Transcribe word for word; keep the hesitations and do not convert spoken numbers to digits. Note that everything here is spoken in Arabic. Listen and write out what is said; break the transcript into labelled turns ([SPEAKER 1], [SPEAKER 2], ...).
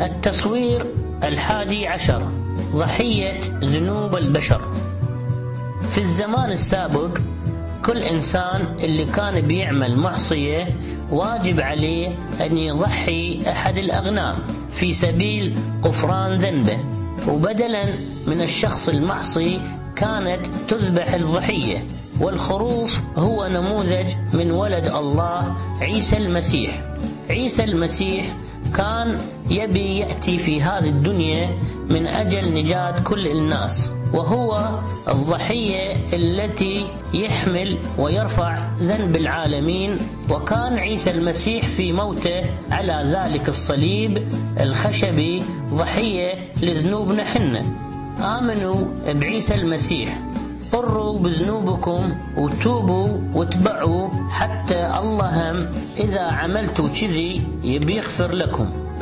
[SPEAKER 1] التصوير الحادي عشر: ضحية ذنوب البشر. في الزمان السابق كل إنسان اللي كان بيعمل معصية واجب عليه أن يضحي أحد الأغنام في سبيل غفران ذنبه، وبدلا من الشخص المعصي كانت تذبح الضحية. والخروف هو نموذج من ولد الله عيسى المسيح. عيسى المسيح كان يبي يأتي في هذه الدنيا من أجل نجاة كل الناس، وهو الضحية التي يحمل ويرفع ذنب العالمين. وكان عيسى المسيح في موته على ذلك الصليب الخشبي ضحية لذنوبنا حنا. آمنوا بعيسى المسيح، قروا بذنوبكم وتوبوا واتبعوا، حتى الله هم إذا عملتوا كذي يبي يغفر لكم.